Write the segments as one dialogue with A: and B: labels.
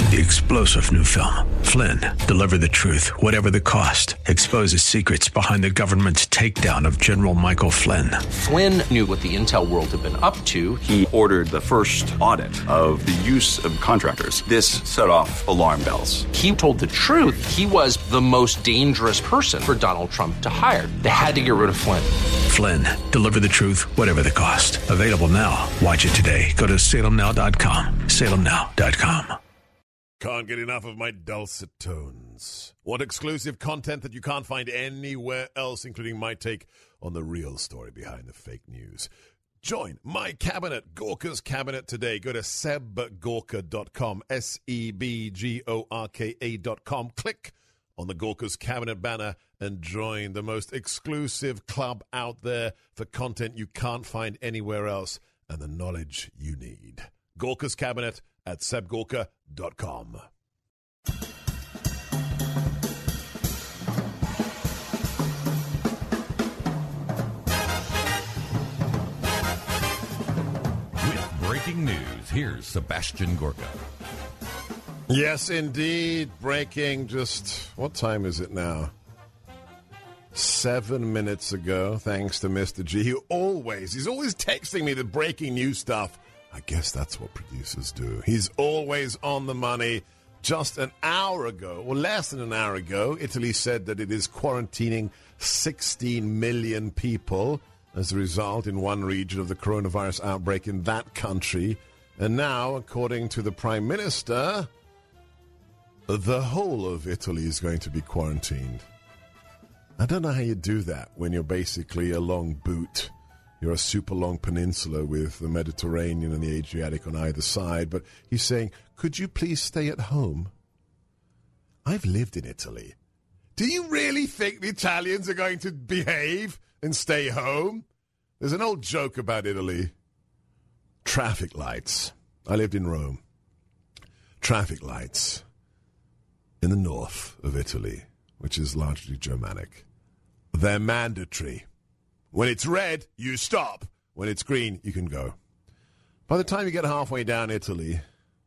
A: The explosive new film, Flynn, deliver the truth, whatever the cost, exposes secrets behind the government's takedown of General Michael Flynn.
B: Flynn knew what the intel world had been up to.
C: He ordered the first audit of the use of contractors. This set off alarm bells.
B: He told the truth. He was the most dangerous person for Donald Trump to hire. They had to get rid of Flynn.
A: Flynn, deliver the truth, whatever the cost. Available now. Watch it today. Go to salemnow.com. salemnow.com.
D: Can't get enough of my dulcet tones. What exclusive content that you can't find anywhere else, including my take on the real story behind the fake news. Join my cabinet, Gorka's Cabinet, today. Go to sebgorka.com, sebgorka.com. Click on the Gorka's Cabinet banner and join the most exclusive club out there for content you can't find anywhere else and the knowledge you need. Gorka's Cabinet at sebgorka.com.
E: With breaking news, here's Sebastian Gorka.
D: Yes, indeed. Breaking just, what time is it now? 7 minutes ago, thanks to Mr. G. He's always texting me the breaking news stuff. I guess that's what producers do. He's always on the money. Just an hour ago, or less than an hour ago, Italy said that it is quarantining 16 million people as a result in one region of the coronavirus outbreak in that country. And now, according to the Prime Minister, the whole of Italy is going to be quarantined. I don't know how you do that when you're basically a long boot. You're a super long peninsula with the Mediterranean and the Adriatic on either side. But he's saying, could you please stay at home? I've lived in Italy. Do you really think the Italians are going to behave and stay home? There's an old joke about Italy. Traffic lights. I lived in Rome. Traffic lights in the north of Italy, which is largely Germanic. They're mandatory. When it's red, you stop. When it's green, you can go. By the time you get halfway down Italy,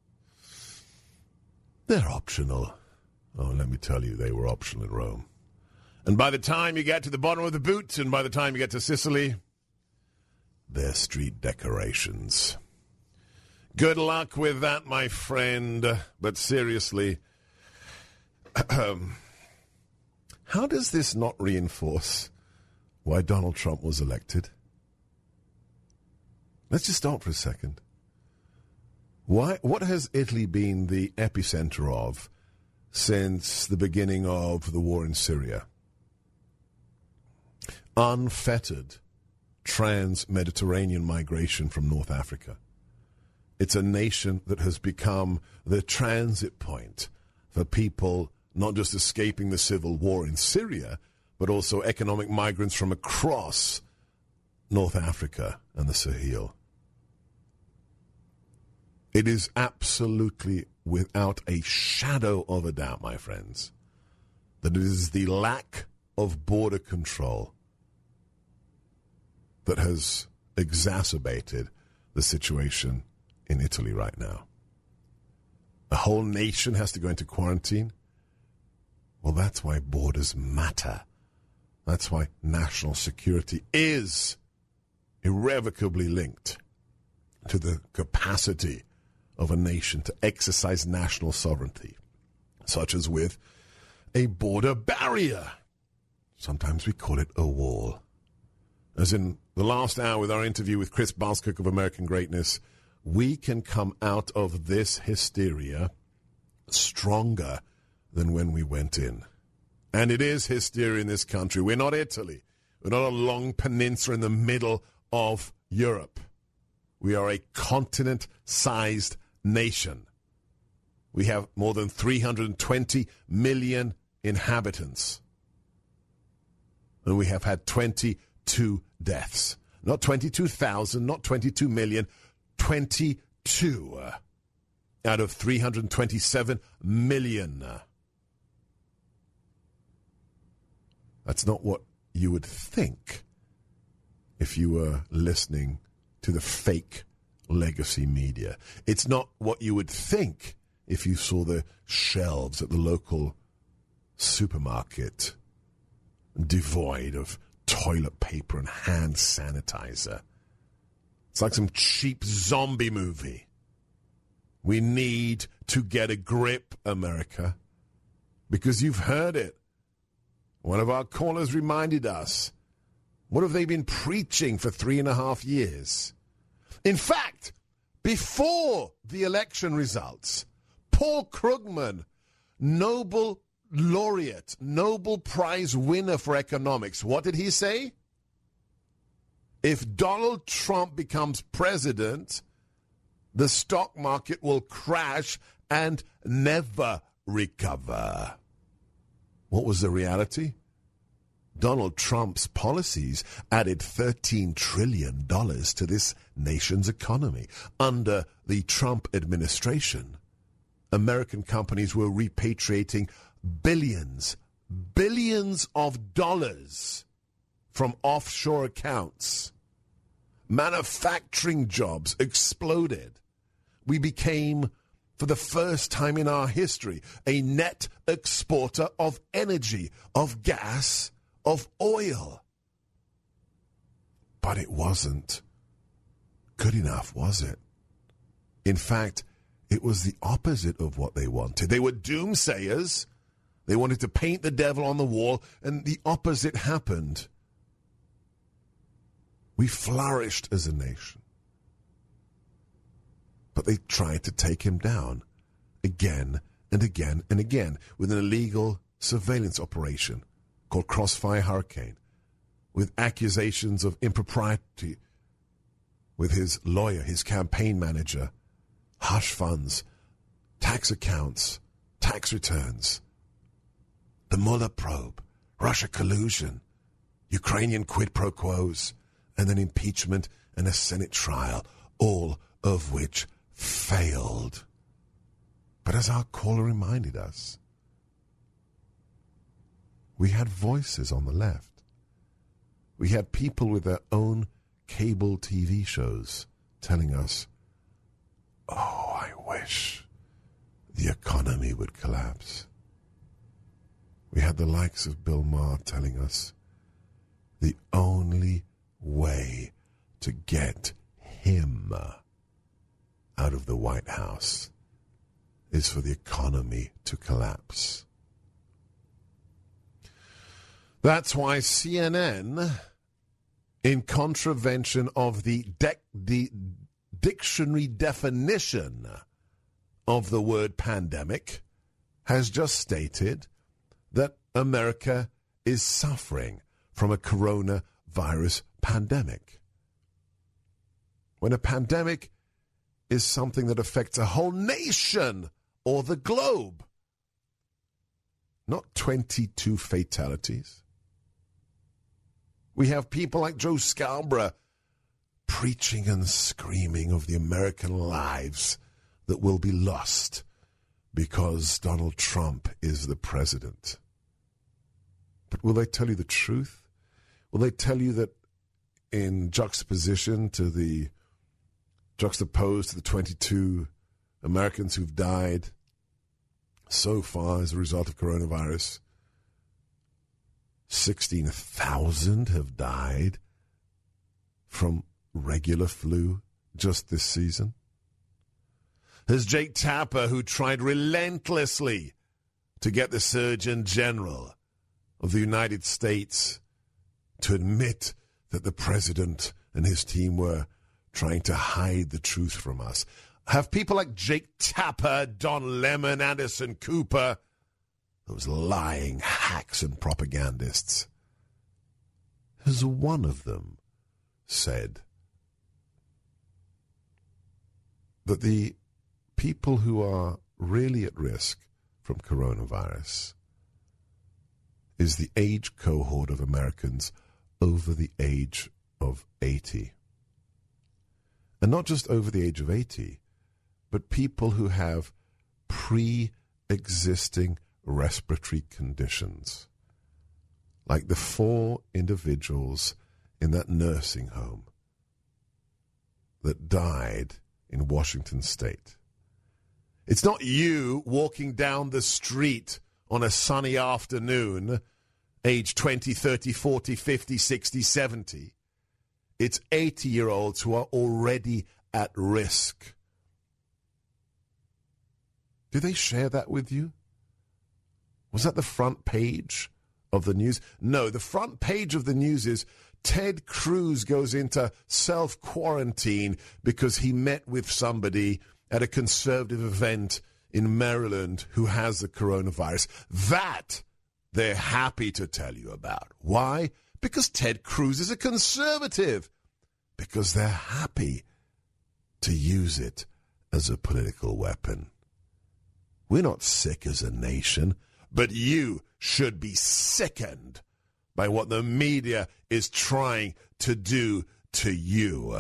D: they're optional. Oh, let me tell you, they were optional in Rome. And by the time you get to the bottom of the boot, and by the time you get to Sicily, they're street decorations. Good luck with that, my friend. But seriously, how does this not reinforce why Donald Trump was elected? Let's just stop for a second. What has Italy been the epicenter of since the beginning of the war in Syria? Unfettered trans-Mediterranean migration from North Africa. It's a nation that has become the transit point for people not just escaping the civil war in Syria, but also economic migrants from across North Africa and the Sahel. It is absolutely, without a shadow of a doubt, my friends, that it is the lack of border control that has exacerbated the situation in Italy right now. A whole nation has to go into quarantine. Well, that's why borders matter. That's why national security is irrevocably linked to the capacity of a nation to exercise national sovereignty, such as with a border barrier. Sometimes we call it a wall. As in the last hour with our interview with Chris Balskirk of American Greatness, we can come out of this hysteria stronger than when we went in. And it is hysteria in this country. We're not Italy. We're not a long peninsula in the middle of Europe. We are a continent-sized nation. We have more than 320 million inhabitants. And we have had 22 deaths. Not 22,000, not 22 million, 22 out of 327 million. That's not what you would think if you were listening to the fake legacy media. It's not what you would think if you saw the shelves at the local supermarket devoid of toilet paper and hand sanitizer. It's like some cheap zombie movie. We need to get a grip, America, because you've heard it. One of our callers reminded us, what have they been preaching for 3.5 years? In fact, before the election results, Paul Krugman, Nobel laureate, Nobel Prize winner for economics, what did he say? If Donald Trump becomes president, the stock market will crash and never recover. What was the reality? Donald Trump's policies added $13 trillion to this nation's economy. Under the Trump administration, American companies were repatriating billions of dollars from offshore accounts. Manufacturing jobs exploded. We became, for the first time in our history, a net exporter of energy, of gas, of oil. But it wasn't good enough, was it? In fact, it was the opposite of what they wanted. They were doomsayers. They wanted to paint the devil on the wall, and the opposite happened. We flourished as a nation. But they tried to take him down again and again and again with an illegal surveillance operation called Crossfire Hurricane, with accusations of impropriety with his lawyer, his campaign manager, hush funds, tax accounts, tax returns, the Mueller probe, Russia collusion, Ukrainian quid pro quos, and then impeachment and a Senate trial, all of which failed. But as our caller reminded us, we had voices on the left. We had people with their own cable TV shows telling us, oh, I wish the economy would collapse. We had the likes of Bill Maher telling us the only way to get him out of the White House is for the economy to collapse. That's why CNN, in contravention of the dictionary definition of the word pandemic, has just stated that America is suffering from a coronavirus pandemic. When a pandemic is something that affects a whole nation or the globe, not 22 fatalities. We have people like Joe Scarborough preaching and screaming of the American lives that will be lost because Donald Trump is the president. But will they tell you the truth? Will they tell you that in juxtaposed to the 22 Americans who've died so far as a result of coronavirus, 16,000 have died from regular flu just this season? There's Jake Tapper, who tried relentlessly to get the Surgeon General of the United States to admit that the president and his team were trying to hide the truth from us. Have people like Jake Tapper, Don Lemon, Anderson Cooper, those lying hacks and propagandists, has one of them said that the people who are really at risk from coronavirus is the age cohort of Americans over the age of 80. And not just over the age of 80, but people who have pre-existing respiratory conditions, like the 4 individuals in that nursing home that died in Washington State. It's not you walking down the street on a sunny afternoon, age 20, 30, 40, 50, 60, 70. It's 80-year-olds who are already at risk. Do they share that with you? Was that the front page of the news? No, the front page of the news is Ted Cruz goes into self-quarantine because he met with somebody at a conservative event in Maryland who has the coronavirus. That they're happy to tell you about. Why? Because Ted Cruz is a conservative. Because they're happy to use it as a political weapon. We're not sick as a nation, but you should be sickened by what the media is trying to do to you.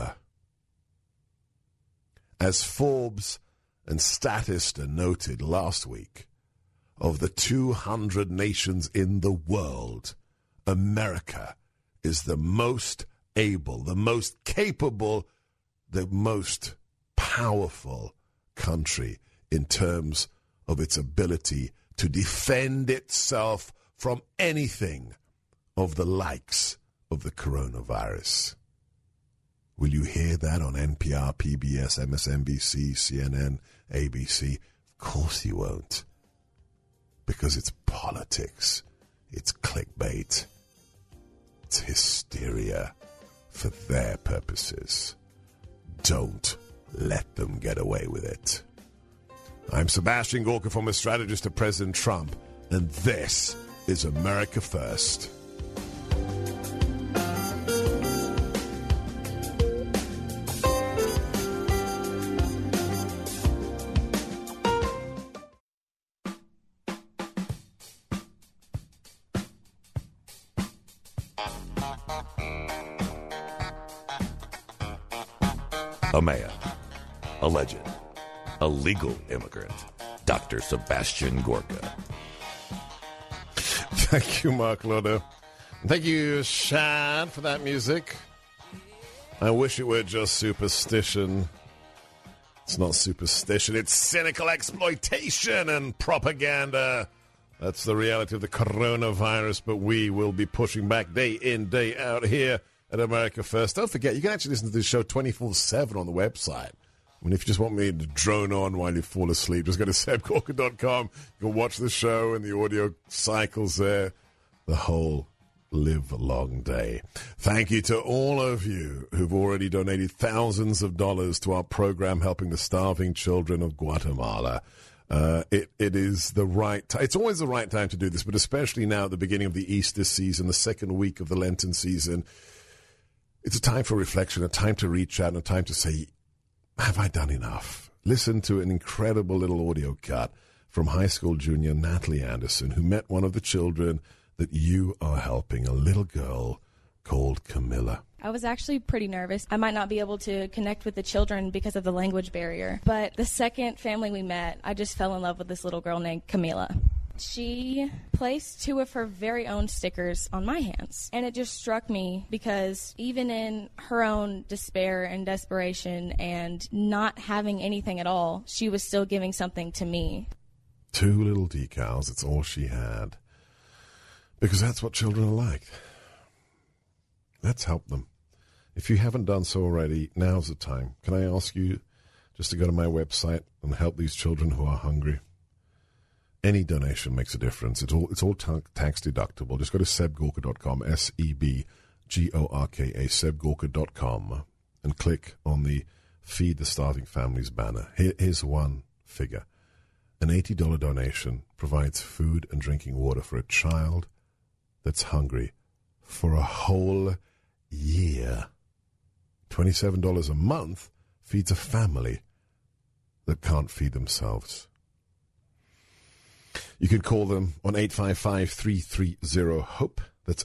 D: As Forbes and Statista noted last week, of the 200 nations in the world, America is the most able, the most capable, the most powerful country in terms of its ability to defend itself from anything of the likes of the coronavirus. Will you hear that on NPR, PBS, MSNBC, CNN, ABC? Of course you won't. Because it's politics. It's clickbait. It's hysteria for their purposes. Don't let them get away with it. I'm Sebastian Gorka, former strategist to President Trump, and this is America First.
E: A man, a legend, a legal immigrant, Dr. Sebastian Gorka.
D: Thank you, Mark Lodo. Thank you, Shad, for that music. I wish it were just superstition. It's not superstition. It's cynical exploitation and propaganda. That's the reality of the coronavirus, but we will be pushing back day in, day out here at America First. Don't forget, you can actually listen to this show 24/7 on the website. I mean, if you just want me to drone on while you fall asleep, just go to sebgorka.com. You can watch the show and the audio cycles there the whole live-long day. Thank you to all of you who've already donated thousands of dollars to our program helping the starving children of Guatemala. It is the right time. It's always the right time to do this, but especially now at the beginning of the Easter season, the second week of the Lenten season. It's a time for reflection, a time to reach out, and a time to say, have I done enough? Listen to an incredible little audio cut from high school junior Natalie Anderson, who met one of the children that you are helping, a little girl called Camilla.
F: I was actually pretty nervous. I might not be able to connect with the children because of the language barrier. But the second family we met, I just fell in love with this little girl named Camila. She placed 2 of her very own stickers on my hands. And it just struck me because even in her own despair and desperation and not having anything at all, she was still giving something to me.
D: 2 little decals, it's all she had. Because that's what children are like. Let's help them. If you haven't done so already, now's the time. Can I ask you just to go to my website and help these children who are hungry? Any donation makes a difference. It's all tax deductible. Just go to sebgorka.com, SEBGORKA, sebgorka.com, and click on the Feed the Starving Families banner. Here's one figure. An $80 donation provides food and drinking water for a child that's hungry for a whole year. $27 a month feeds a family that can't feed themselves. You can call them on 855-330-HOPE. That's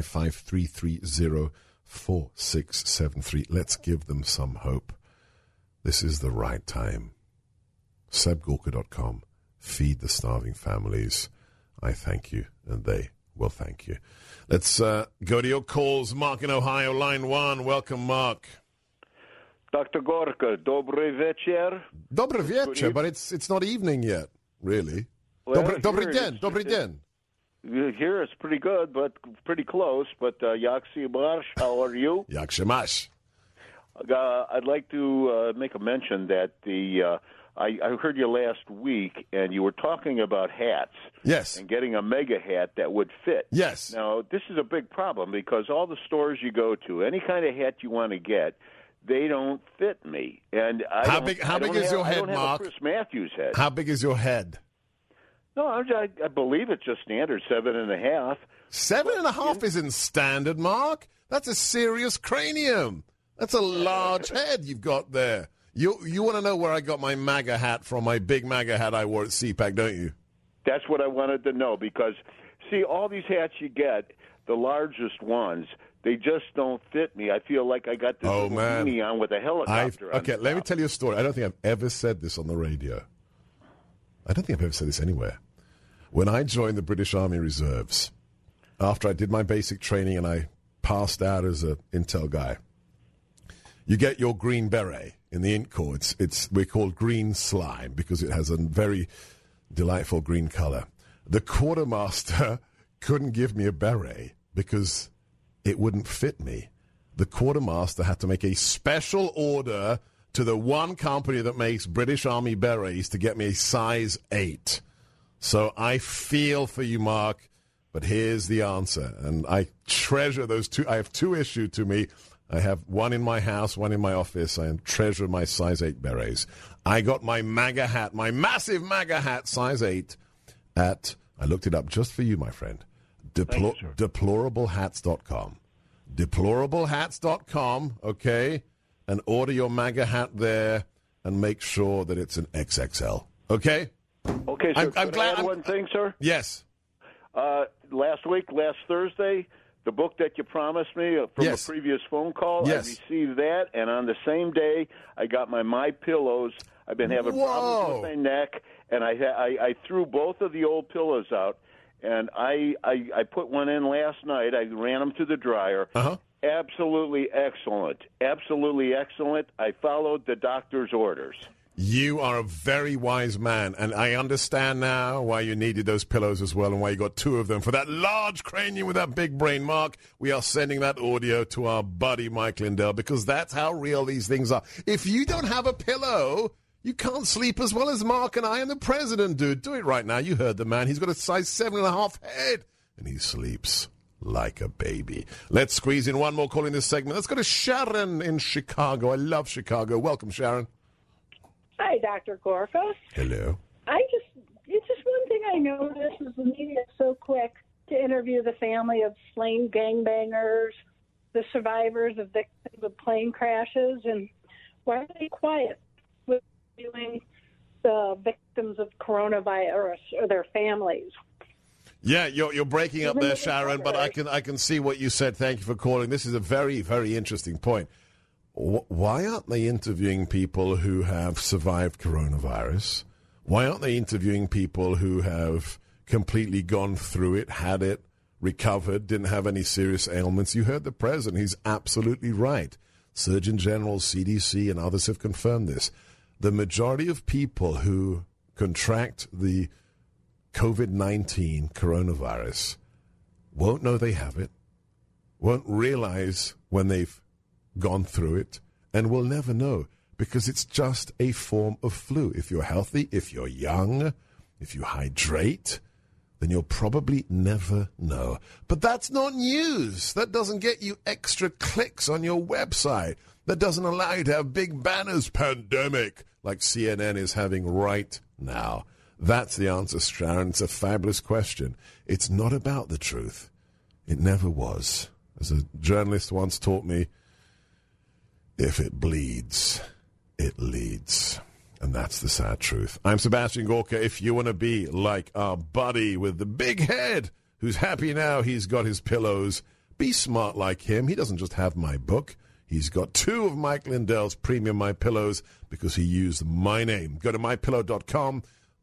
D: 855-330-4673. Let's give them some hope. This is the right time. sebgorka.com. Feed the starving families. I thank you, and they will thank you. Let's go to your calls. Mark in Ohio, line 1. Welcome, Mark.
G: Dr. Gorka, dobry wieczór.
D: Dobry wieczór, but it's not evening yet, really.
G: Well,
D: Dobry den.
G: Here it's pretty good, but pretty close. But jak się masz? How are you?
D: Jak się masz?
G: I'd like to make a mention that I heard you last week, and you were talking about hats.
D: Yes.
G: And getting a mega hat that would fit.
D: Yes.
G: Now, this is a big problem because all the stores you go to, any kind of hat you want to get, they don't fit me. And
D: how big is your head,
G: I don't have
D: Mark?
G: a Chris Matthews head.
D: How big is your head?
G: No, I believe it's just standard 7.5.
D: 7.5 isn't standard, Mark. That's a serious cranium. That's a large head you've got there. You want to know where I got my MAGA hat from, my big MAGA hat I wore at CPAC, don't you?
G: That's what I wanted to know because, see, all these hats you get, the largest ones, they just don't fit me. I feel like I got this little beanie on with a helicopter on
D: Okay, let me tell you a story. I don't think I've ever said this on the radio. I don't think I've ever said this anywhere. When I joined the British Army Reserves, after I did my basic training and I passed out as an intel guy, you get your green beret in the Int Corps. We're called green slime because it has a very delightful green color. The quartermaster couldn't give me a beret because it wouldn't fit me. The quartermaster had to make a special order to the one company that makes British Army berets to get me a size 8. So I feel for you, Mark, but here's the answer. And I treasure those two. I have two issued to me. I have one in my house, one in my office. I treasure my size 8 berets. I got my MAGA hat, my massive MAGA hat, size 8, at, I looked it up just for you, my friend, deplorablehats.com. Deplorablehats.com, okay? And order your MAGA hat there and make sure that it's an XXL, okay?
G: Okay, sir. I'm glad. One thing, sir?
D: Yes.
G: Last Thursday, the book that you promised me from the previous phone call, I received that, and on the same day, I got my MyPillows. I've been having problems with my neck, and I threw both of the old pillows out, and I put one in last night. I ran them through the dryer.
D: Uh-huh.
G: Absolutely excellent. Absolutely excellent. I followed the doctor's orders.
D: You are a very wise man, and I understand now why you needed those pillows as well and why you got 2 of them. For that large cranium with that big brain, Mark, we are sending that audio to our buddy Mike Lindell because that's how real these things are. If you don't have a pillow, you can't sleep as well as Mark and I and the president do. Do it right now. You heard the man. He's got a size 7.5 head, and he sleeps like a baby. Let's squeeze in one more call in this segment. Let's go to Sharon in Chicago. I love Chicago. Welcome, Sharon.
H: Hi, Dr. Gorka.
D: Hello.
H: It's just one thing I noticed is the media is so quick to interview the family of slain gangbangers, the survivors of victims of plane crashes, and why are they quiet with interviewing the victims of coronavirus or their families?
D: Yeah, you're breaking up there, Sharon, but I can see what you said. Thank you for calling. This is a very, very interesting point. Why aren't they interviewing people who have survived coronavirus? Why aren't they interviewing people who have completely gone through it, had it, recovered, didn't have any serious ailments? You heard the president. He's absolutely right. Surgeon General, CDC, and others have confirmed this. The majority of people who contract the COVID-19 coronavirus won't know they have it, won't realize when they've gone through it, and will never know because it's just a form of flu. If you're healthy, if you're young, if you hydrate, then you'll probably never know. But that's not news. That doesn't get you extra clicks on your website. That doesn't allow you to have big banners, pandemic, like CNN is having right now. That's the answer, Sharon. It's a fabulous question. It's not about the truth. It never was. As a journalist once taught me, if it bleeds, it leads. And that's the sad truth. I'm Sebastian Gorka. If you want to be like our buddy with the big head, who's happy now he's got his pillows, be smart like him. He doesn't just have my book. He's got 2 of Mike Lindell's premium MyPillows because he used my name. Go to MyPillow.com,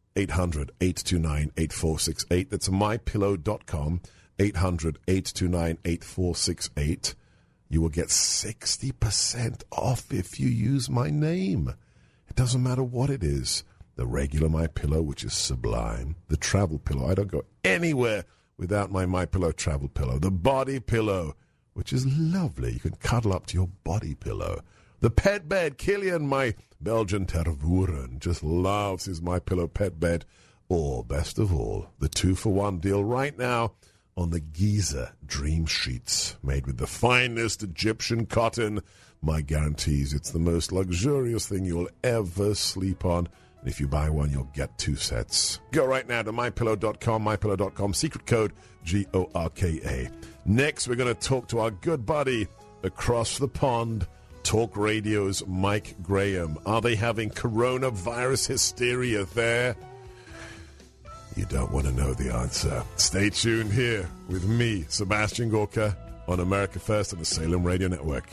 D: 800-829-8468. That's MyPillow.com, 800-829-8468. you will get 60% off if you use my name. It doesn't matter what it is. The regular MyPillow, which is sublime. The travel pillow. I don't go anywhere without my MyPillow travel pillow. The body pillow, which is lovely. You can cuddle up to your body pillow. The pet bed. Killian, my Belgian Tervuren, just loves his MyPillow pet bed. Or, best of all, the 2-for-1 deal right now on the Giza Dream Sheets, made with the finest Egyptian cotton. My guarantees it's the most luxurious thing you'll ever sleep on. And if you buy one, you'll get 2 sets. Go right now to MyPillow.com, MyPillow.com, secret code GORKA. Next, we're going to talk to our good buddy across the pond, Talk Radio's Mike Graham. Are they having coronavirus hysteria there? You don't want to know the answer. Stay tuned here with me, Sebastian Gorka, on America First and the Salem Radio Network.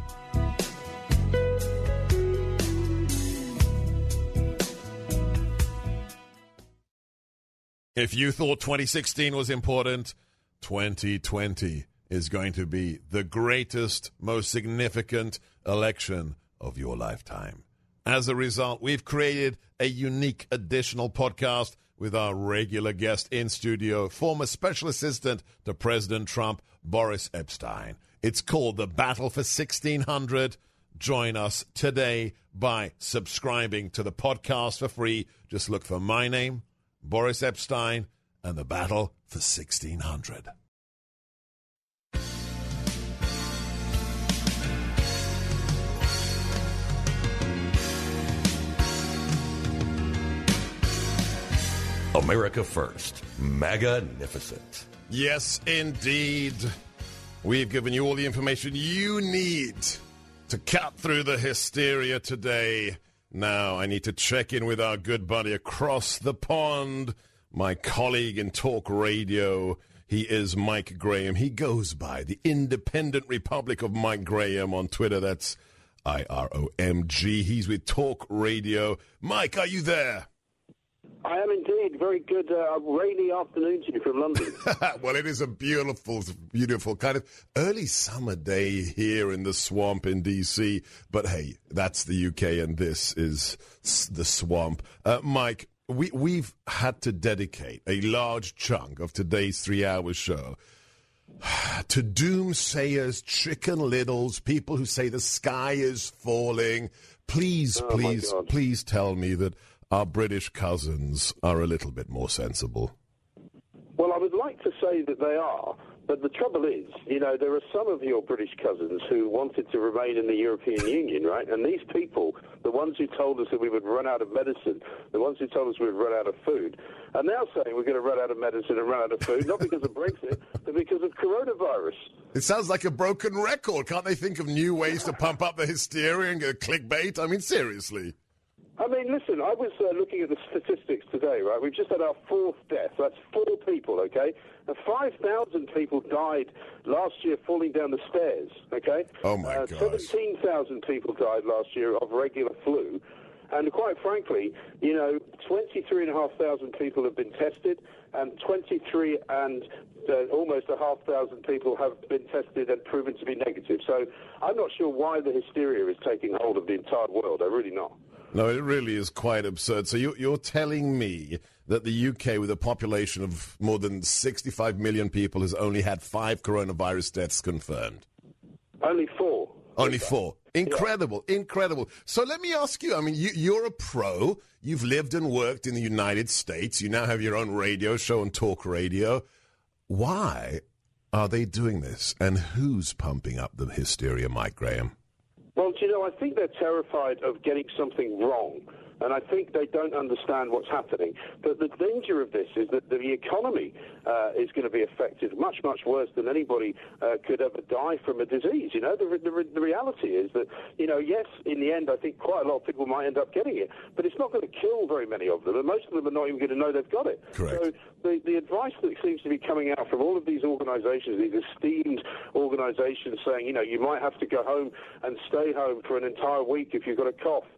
D: If you thought 2016 was important, 2020 is going to be the greatest, most significant election of your lifetime. As a result, we've created a unique additional podcast with our regular guest in studio, former special assistant to President Trump, Boris Epshteyn. It's called The Battle for 1600. Join us today by subscribing to the podcast for free. Just look for my name, Boris Epshteyn, and The Battle for 1600.
E: America First. Magnificent.
D: Yes, indeed. We've given you all the information you need to cut through the hysteria today. Now, I need to check in with our good buddy across the pond, my colleague in Talk Radio. He is Mike Graham. He goes by the Independent Republic of Mike Graham on Twitter. That's IROMG. He's with Talk Radio. Mike, are you there?
I: I am indeed. Very good rainy afternoon to you from London.
D: Well, it is a beautiful, beautiful kind of early summer day here in the swamp in D.C. But, hey, that's the UK and this is the swamp. Mike, we've had to dedicate a large chunk of today's 3-hour show to doomsayers, Chicken Littles, people who say the sky is falling. Please tell me that our British cousins are a little bit more sensible.
I: Well, I would like to say that they are, but the trouble is, there are some of your British cousins who wanted to remain in the European Union, right? And these people, the ones who told us that we would run out of medicine, the ones who told us we would run out of food, are now saying we're going to run out of medicine and run out of food, not because of Brexit, but because of coronavirus.
D: It sounds like a broken record. Can't they think of new ways to pump up the hysteria and get clickbait? I mean, seriously.
I: I mean, listen, I was looking at the statistics today, right? We've just had our 4th death. That's 4 people, okay? And 5,000 people died last year falling down the stairs, okay?
D: Oh, my gosh.
I: 17,000 people died last year of regular flu. And quite frankly, 23,500 people have been tested, and 23 and almost 1,500 people have been tested and proven to be negative. So I'm not sure why the hysteria is taking hold of the entire world. I'm really not.
D: No, it really is quite absurd. So you're telling me that the UK, with a population of more than 65 million people, has only had 5 coronavirus deaths confirmed?
I: Only 4.
D: Only 4. Incredible, yeah. Incredible. So let me ask you, I mean, you're a pro. You've lived and worked in the United States. You now have your own radio show on Talk Radio. Why are they doing this? And who's pumping up the hysteria, Mike Graham?
I: Well, I think they're terrified of getting something wrong, and I think they don't understand what's happening. But the danger of this is that the economy is going to be affected much, much worse than anybody could ever die from a disease. The reality is that, yes, in the end, I think quite a lot of people might end up getting it, but it's not going to kill very many of them, and most of them are not even going to know they've got it.
D: Correct.
I: So the advice that seems to be coming out from all of these organizations, these esteemed organizations saying, you might have to go home and stay home for an entire week if you've got a cough.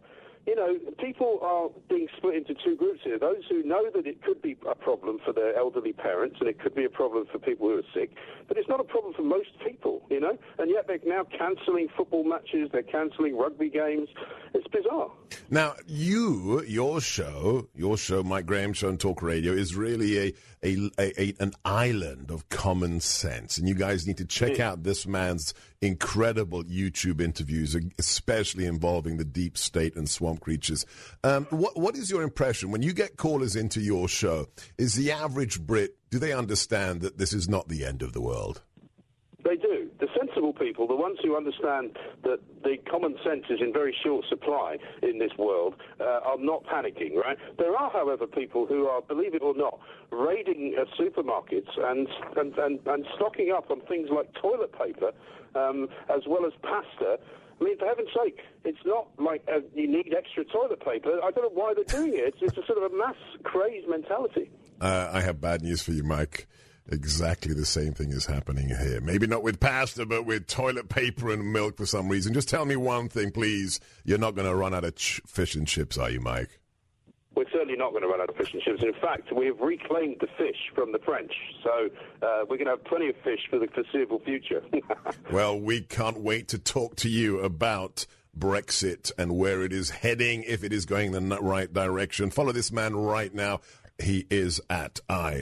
I: you know, people are being split into two groups here. Those who know that it could be a problem for their elderly parents and it could be a problem for people who are sick, but it's not a problem for most people, you know, and yet they're now cancelling football matches, they're cancelling rugby games. It's bizarre.
D: Now, your show, Mike Graham Show on Talk Radio, is really an island of common sense, and you guys need to check out this man's incredible YouTube interviews, especially involving the deep state and swamp creatures. What is your impression when you get callers into your show? Is the average Brit, do they understand that this is not the end of the world?
I: They do. The sensible people, the ones who understand that the common sense is in very short supply in this world, are not panicking, right? There are, however, people who are, believe it or not, raiding supermarkets and stocking up on things like toilet paper, as well as pasta. I mean, for heaven's sake, it's not like you need extra toilet paper. I don't know why they're doing it. It's a sort of a mass craze mentality.
D: I have bad news for you, Mike. Exactly the same thing is happening here. Maybe not with pasta, but with toilet paper and milk for some reason. Just tell me one thing, please. You're not going to run out of fish and chips, are you, Mike?
I: We're certainly not going to run out of fish and chips. In fact, we have reclaimed the fish from the French, so we're going to have plenty of fish for the foreseeable future.
D: Well, we can't wait to talk to you about Brexit and where it is heading, if it is going in the right direction. Follow this man right now. He is at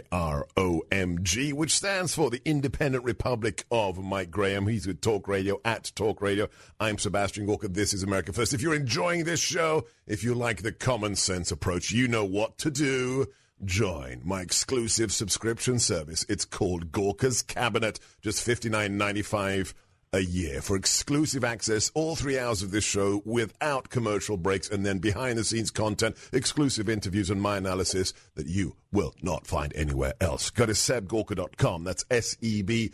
D: IROMG, which stands for the Independent Republic of Mike Graham. He's with Talk Radio, at Talk Radio. I'm Sebastian Gorka. This is America First. If you're enjoying this show, if you like the common sense approach, you know what to do. Join my exclusive subscription service. It's called Gorka's Cabinet, just $59.95 a year for exclusive access, all 3 hours of this show without commercial breaks, and then behind-the-scenes content, exclusive interviews, and my analysis that you will not find anywhere else. Go to sebgorka.com. That's SEBGORKA,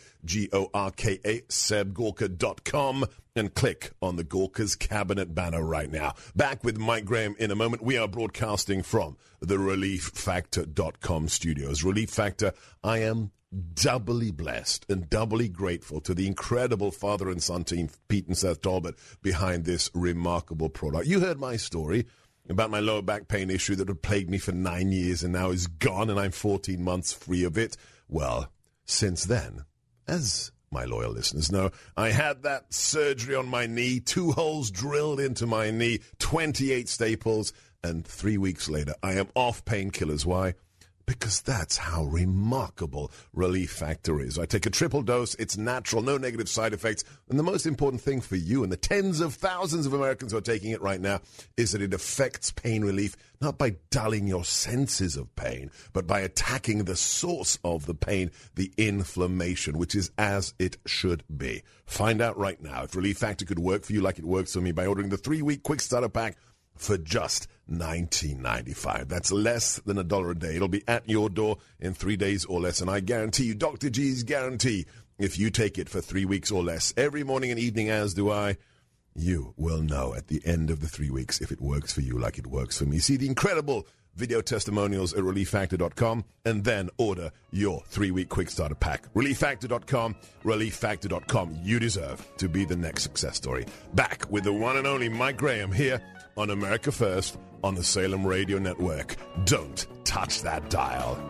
D: sebgorka.com, and click on the Gorka's Cabinet banner right now. Back with Mike Graham in a moment. We are broadcasting from the ReliefFactor.com studios. Relief Factor, I am doubly blessed and doubly grateful to the incredible father and son team, Pete and Seth Talbot, behind this remarkable product. You heard my story about my lower back pain issue that had plagued me for 9 years and now is gone, and I'm 14 months free of it. Well, since then, as my loyal listeners know, I had that surgery on my knee, 2 holes drilled into my knee, 28 staples, and 3 weeks later, I am off painkillers. Why? Because that's how remarkable Relief Factor is. I take a triple dose. It's natural, no negative side effects. And the most important thing for you and the tens of thousands of Americans who are taking it right now is that it affects pain relief, not by dulling your senses of pain, but by attacking the source of the pain, the inflammation, which is as it should be. Find out right now if Relief Factor could work for you like it works for me by ordering the 3-week quick starter pack for just $19.95. That's less than $1 a day. It'll be at your door in 3 days or less, and I guarantee you, Dr. G's guarantee, if you take it for 3 weeks or less, every morning and evening, as do I, you will know at the end of the 3 weeks if it works for you like it works for me. See the incredible video testimonials at ReliefFactor.com, and then order your 3-week quick starter pack. ReliefFactor.com, ReliefFactor.com. You deserve to be the next success story. Back with the one and only Mike Graham here on America First on the Salem Radio Network. Don't touch that dial.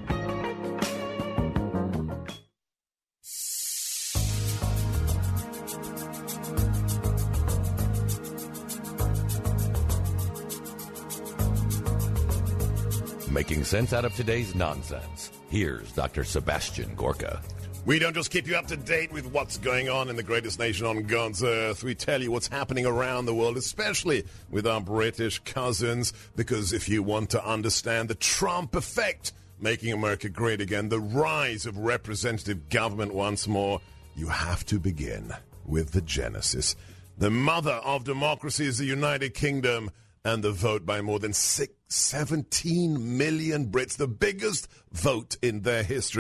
E: Making sense out of today's nonsense. Here's Dr. Sebastian Gorka.
D: We don't just keep you up to date with what's going on in the greatest nation on God's earth. We tell you what's happening around the world, especially with our British cousins, because if you want to understand the Trump effect, making America great again, the rise of representative government once more, you have to begin with the Genesis. The mother of democracy is the United Kingdom, and the vote by more than 17 million Brits, the biggest vote in their history,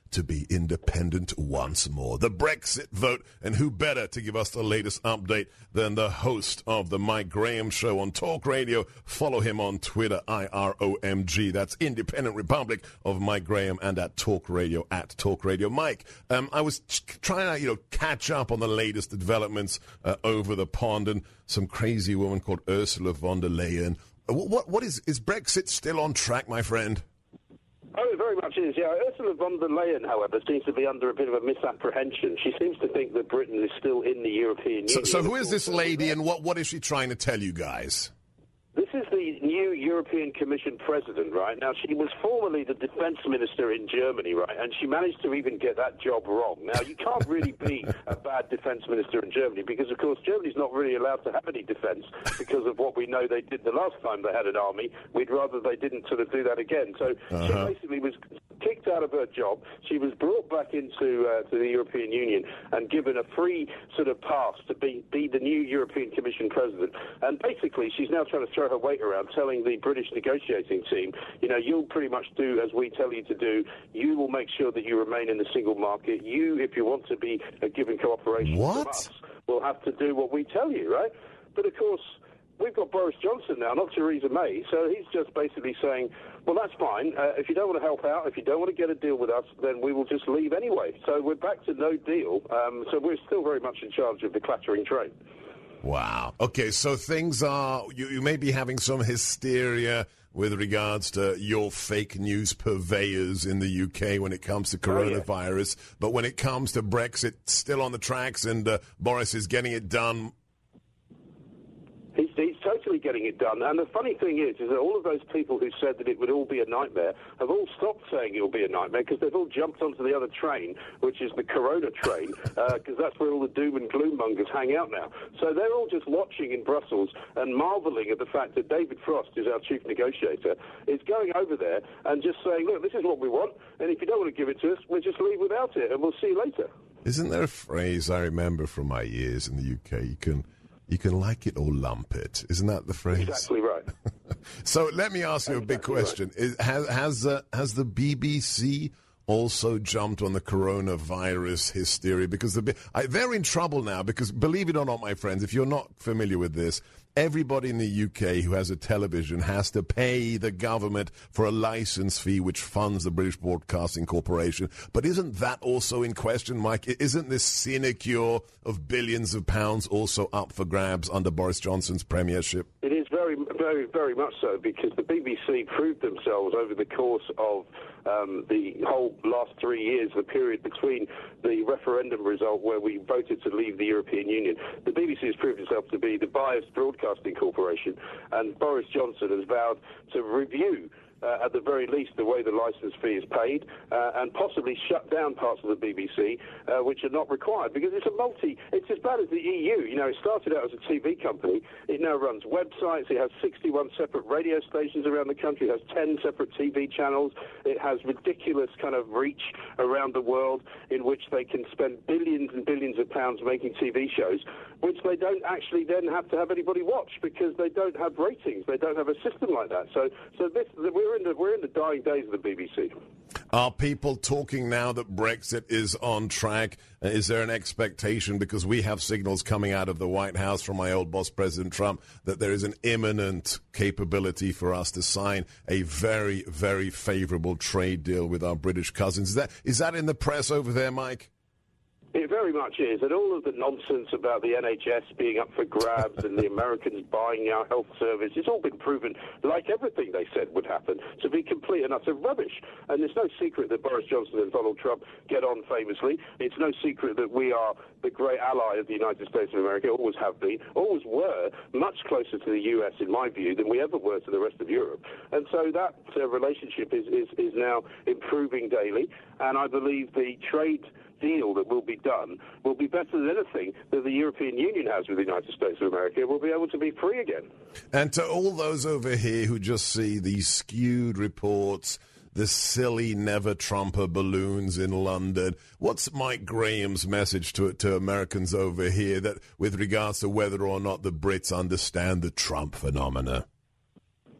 D: to be independent once more. The Brexit vote, and who better to give us the latest update than the host of the Mike Graham Show on Talk Radio. Follow him on Twitter, IROMG. That's Independent Republic of Mike Graham, and at Talk Radio, Mike, I was trying to, catch up on the latest developments over the pond, and some crazy woman called Ursula von der Leyen. What is Brexit still on track, my friend?
I: Oh, it very much is, yeah. Ursula von der Leyen, however, seems to be under a bit of a misapprehension. She seems to think that Britain is still in the European Union.
D: So who is this lady, and what is she trying to tell you guys?
I: This is the new European Commission president, right? Now, she was formerly the defense minister in Germany, right? And she managed to even get that job wrong. Now, you can't really be a bad defense minister in Germany because, of course, Germany's not really allowed to have any defense because of what we know they did the last time they had an army. We'd rather they didn't sort of do that again. So she basically was kicked out of her job. She was brought back into to the European Union and given a free sort of pass to be the new European Commission president. And basically, she's now trying to throw her weight around, telling the British negotiating team, you'll pretty much do as we tell you to do. You will make sure that you remain in the single market. You, if you want to be given cooperation from us, will have to do what we tell you, right? But, of course, we've got Boris Johnson now, not Theresa May, so he's just basically saying, well, that's fine. If you don't want to help out, if you don't want to get a deal with us, then we will just leave anyway. So we're back to no deal. So we're still very much in charge of the clattering train.
D: Wow. Okay, so things are, you may be having some hysteria with regards to your fake news purveyors in the UK when it comes to coronavirus, but when it comes to Brexit, still on the tracks, and Boris is getting it done.
I: He's totally getting it done. And the funny thing is that all of those people who said that it would all be a nightmare have all stopped saying it will be a nightmare because they've all jumped onto the other train, which is the Corona train, because that's where all the doom and gloom mongers hang out now. So they're all just watching in Brussels and marvelling at the fact that David Frost, who's our chief negotiator, is going over there and just saying, look, this is what we want, and if you don't want to give it to us, we'll just leave without it, and we'll see you later.
D: Isn't there a phrase I remember from my years in the UK? You can like it or lump it. Isn't that the phrase?
I: Exactly right.
D: So let me ask you a big question. Right. Has the BBC also jumped on the coronavirus hysteria? Because they're in trouble now because, believe it or not, my friends, if you're not familiar with this, everybody in the UK who has a television has to pay the government for a license fee which funds the British Broadcasting Corporation. But isn't that also in question, Mike? Isn't this sinecure of billions of pounds also up for grabs under Boris Johnson's premiership?
I: It is very, very, very much so, because the BBC proved themselves over the course of the whole last 3 years, the period between the referendum result where we voted to leave the European Union. The BBC has proved itself to be the biased broadcasting corporation, and Boris Johnson has vowed to review at the very least the way the licence fee is paid, and possibly shut down parts of the BBC which are not required, because it's as bad as the EU. It started out as a TV company. It now runs websites. It has 61 separate radio stations around the country. It has 10 separate TV channels. It has ridiculous kind of reach around the world in which they can spend billions and billions of pounds making TV shows, which they don't actually then have to have anybody watch because they don't have ratings. They don't have a system like that. So we're in the dying days of the BBC.
D: Are people talking now that Brexit is on track? Is there an expectation, because we have signals coming out of the White House from my old boss, President Trump, that there is an imminent capability for us to sign a very, very favorable trade deal with our British cousins? Is that in the press over there, Mike?
I: It very much is, and all of the nonsense about the NHS being up for grabs and the Americans buying our health service, it's all been proven, like everything they said would happen, to be complete and utter rubbish. And there's no secret that Boris Johnson and Donald Trump get on famously. It's no secret that we are the great ally of the United States of America, always have been, always were, much closer to the US, in my view, than we ever were to the rest of Europe. And so that relationship is now improving daily, and I believe the trade deal that will be done will be better than anything that the European Union has with the United States of America. We'll be able to be free again.
D: And to all those over here who just see these skewed reports, the silly never-Trumper balloons in London, what's Mike Graham's message to Americans over here that with regards to whether or not the Brits understand the Trump phenomena?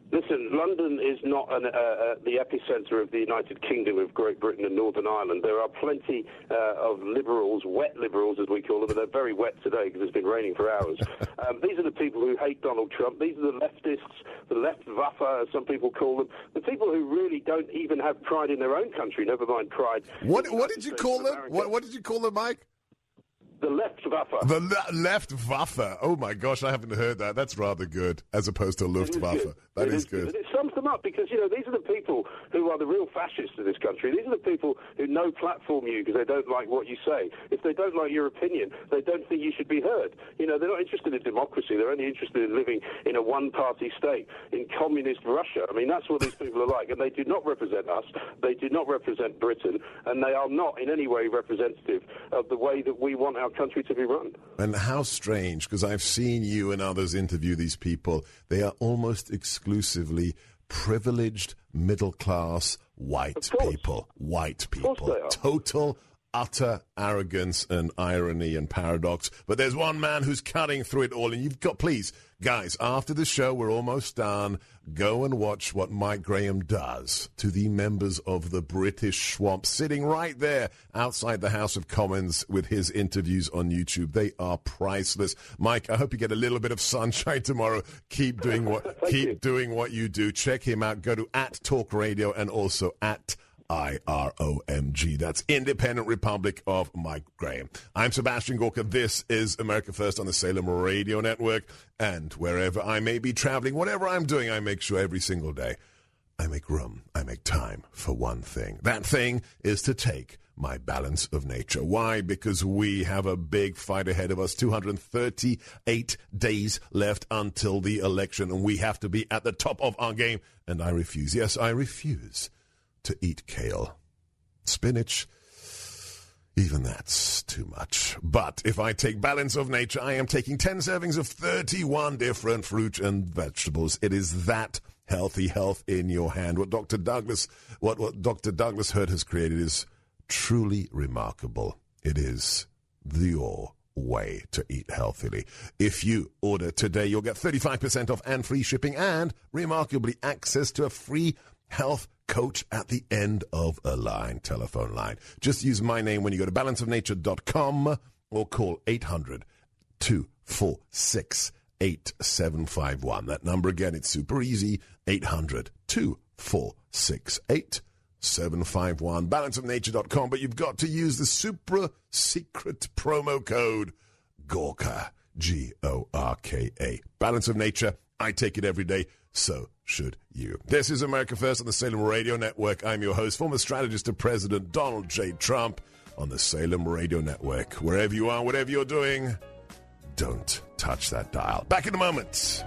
I: Listen, London is not the epicenter of the United Kingdom of Great Britain and Northern Ireland. There are plenty of liberals, wet liberals as we call them, and they're very wet today because it's been raining for hours. These are the people who hate Donald Trump. These are the leftists, the Leftwaffe, as some people call them, the people who really don't even have pride in their own country, never mind pride.
D: What did you call them? What did you call them, Mike?
I: The Leftwaffe.
D: The Leftwaffe. Oh, my gosh, I haven't heard that. That's rather good, as opposed to Luftwaffe. That is good.
I: It sums them up because, these are the people who are the real fascists of this country. These are the people who no platform you because they don't like what you say. If they don't like your opinion, they don't think you should be heard. They're not interested in democracy. They're only interested in living in a one-party state, in communist Russia. I mean, that's what these people are like, and they do not represent us. They do not represent Britain, and they are not in any way representative of the way that we want our country to be run.
D: And how strange, because I've seen you and others interview these people. They are almost exclusively privileged, middle-class, white people. White people. Total, utter arrogance and irony and paradox. But there's one man who's cutting through it all. And you've got, please, guys, after the show, we're almost done. Go and watch what Mike Graham does to the members of the British Swamp, sitting right there outside the House of Commons with his interviews on YouTube. They are priceless. Mike, I hope you get a little bit of sunshine tomorrow. Keep doing what you do. Check him out. Go to @TalkRadio and also @IROMG. That's Independent Republic of Mike Graham. I'm Sebastian Gorka. This is America First on the Salem Radio Network. And wherever I may be traveling, whatever I'm doing, I make sure every single day I make room, I make time for one thing. That thing is to take my balance of nature. Why? Because we have a big fight ahead of us. 238 days left until the election, and we have to be at the top of our game. And I refuse. Yes, I refuse to eat kale. Spinach, even that's too much. But if I take balance of nature, I am taking 10 servings of 31 different fruits and vegetables. It is that healthy, health in your hand. What Dr. Douglas Hurt has created is truly remarkable. It is your way to eat healthily. If you order today, you'll get 35% off and free shipping and, remarkably, access to a free health coach at the end of a telephone line. Just use my name when you go to balanceofnature.com or call 800-246-8751. That number again, it's super easy, 800-246-8751. Balanceofnature.com, but you've got to use the super secret promo code GORKA, GORKA. Balance of Nature, I take it every day. So should you. This is America First on the Salem Radio Network. I'm your host, former strategist to President Donald J. Trump on the Salem Radio Network. Wherever you are, whatever you're doing, don't touch that dial. Back in a moment.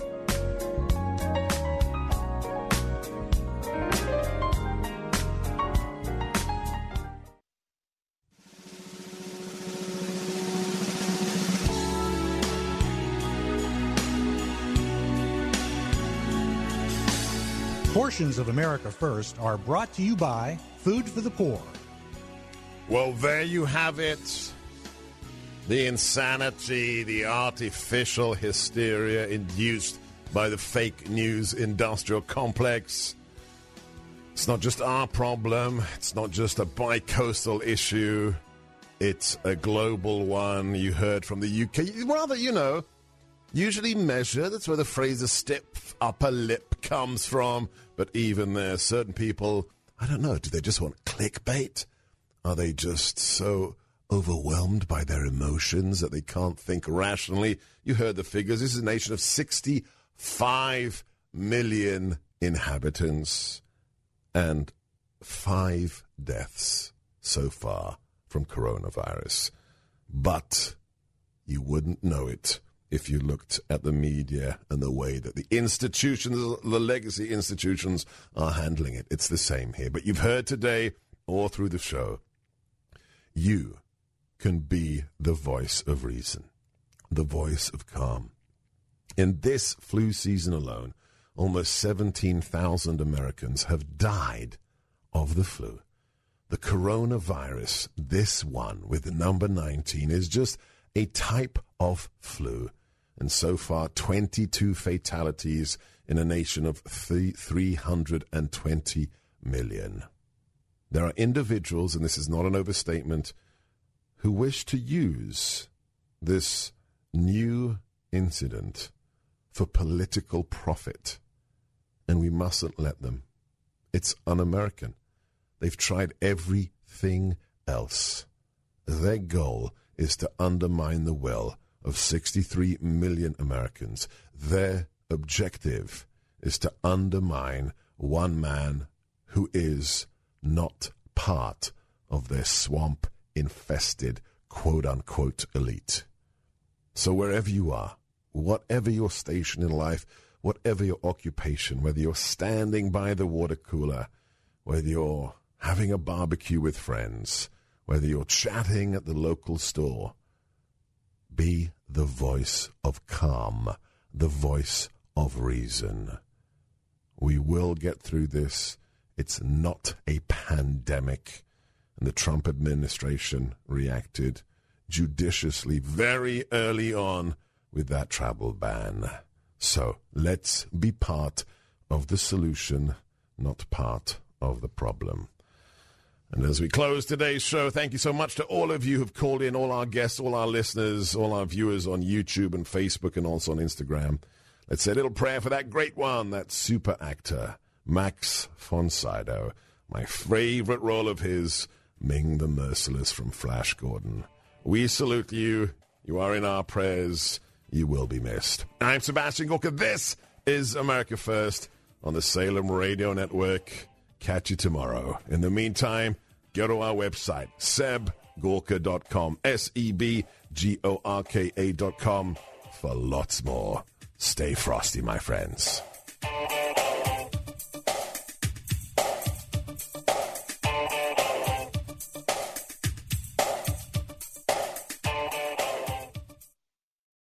J: Portions of America First are brought to you by Food for the Poor.
D: Well, there you have it. The insanity, the artificial hysteria induced by the fake news industrial complex. It's not just our problem. It's not just a bi-coastal issue. It's a global one. You heard from the UK. Rather, usually measure. That's where the phrase "a stiff upper lip" comes from. But even there, certain people, I don't know, do they just want clickbait? Are they just so overwhelmed by their emotions that they can't think rationally? You heard the figures. This is a nation of 65 million inhabitants and 5 deaths so far from coronavirus. But you wouldn't know it if you looked at the media and the way that the institutions, the legacy institutions, are handling it. It's the same here. But you've heard today, or through the show, you can be the voice of reason, the voice of calm. In this flu season alone, almost 17,000 Americans have died of the flu. The coronavirus, this one with the number 19, is just a type of flu. And so far, 22 fatalities in a nation of 320 million. There are individuals, and this is not an overstatement, who wish to use this new incident for political profit, and we mustn't let them. It's un-American. They've tried everything else. Their goal is to undermine the will of 63 million Americans. Their objective is to undermine one man who is not part of their swamp-infested, quote-unquote, elite. So wherever you are, whatever your station in life, whatever your occupation, whether you're standing by the water cooler, whether you're having a barbecue with friends, whether you're chatting at the local store, be the voice of calm, the voice of reason. We will get through this. It's not a pandemic. And the Trump administration reacted judiciously very early on with that travel ban. So let's be part of the solution, not part of the problem. And as we close today's show, thank you so much to all of you who've called in, all our guests, all our listeners, all our viewers on YouTube and Facebook and also on Instagram. Let's say a little prayer for that great one, that super actor, Max von Sydow. My favorite role of his, Ming the Merciless from Flash Gordon. We salute you. You are in our prayers. You will be missed. I'm Sebastian Gorka. This is America First on the Salem Radio Network. Catch you tomorrow. In the meantime, go to our website, sebgorka.com, SEBGORKA.com for lots more. Stay frosty, my friends.